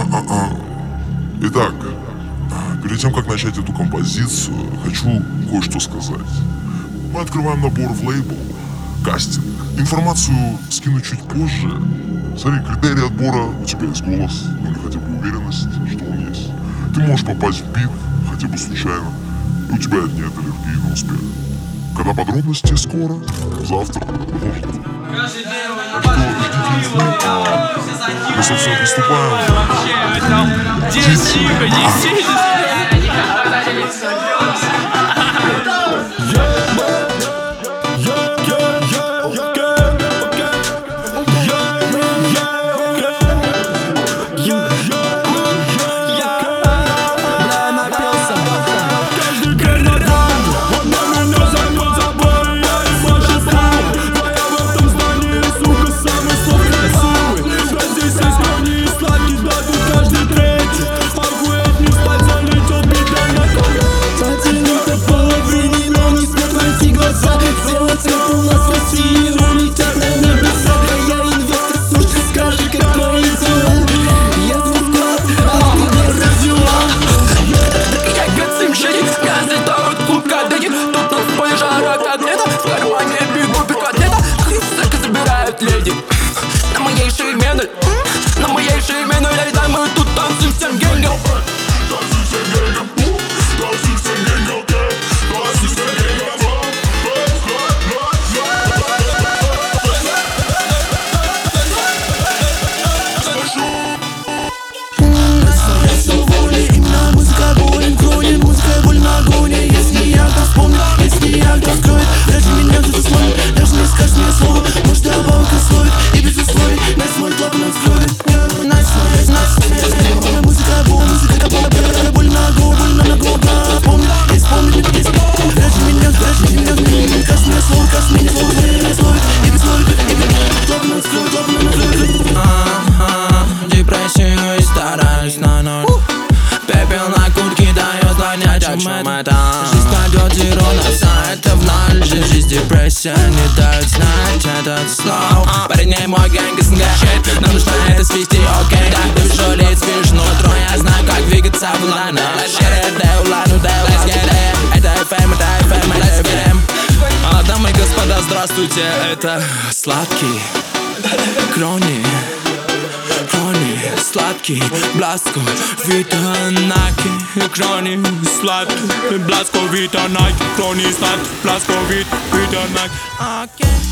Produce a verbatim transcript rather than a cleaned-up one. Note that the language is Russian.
А-а. Итак, перед тем, как начать эту композицию, хочу кое-что сказать. Мы открываем набор в лейбл, кастинг. Информацию скину чуть позже. Смотри, критерии отбора: у тебя есть голос, или хотя бы уверенность, что он есть. Ты можешь попасть в бит, хотя бы случайно, и у тебя нет аллергии на успех. Когда подробности скоро, завтра, может. Так что ждите инфы. Мы, собственно, приступаем. Здесь тихо, здесь тихо. Леди, на моей шее мены, на моей шее мены, леди, мы тут танцуем всем генгом. Танцуем всем генгом, танцуем всем генгом, танцуем всем генгом. Весел воли, именно музыка болен, кронит, музыка боль на гоне. Если я то вспомню, если я то скроет, даже меня кто-то сломит, даже не скажешь мне слово. Может, добавка словит и без условий, нас мой клоп нас кроет. Нас смотрит, нас смотрит. Музыка боль, музыка боль, боль на го, боль на го, да. Помню, и вспомню, не писать. Даже меня, даже меня, не скажешь мне слово, скажешь мне слово, не словит и без условий, и без клоп нас кроет, клоп нас кроет. Депрессию и стараюсь на ноль. Пепел на куртке дает понять, о чем это. Жизнь пойдет зеро на сайт, в ноль же жизнь депрессия не дает знать этот слов. Парень не мой гэнг СНГ, нам нужно это свести, окей. Ты вижу лиц, видишь нутро, я знаю, как двигаться в лайне. Let's get it, day, ладно, day, let's get it. Это эф эм, это эф эм, это эф эм. А, дамы и господа, здравствуйте, это сладкий Крони. Sladký, blaskový vítanáky, Króni, sladký, blaskový vítanáky, Króni, sladký, blaskový vítanáky.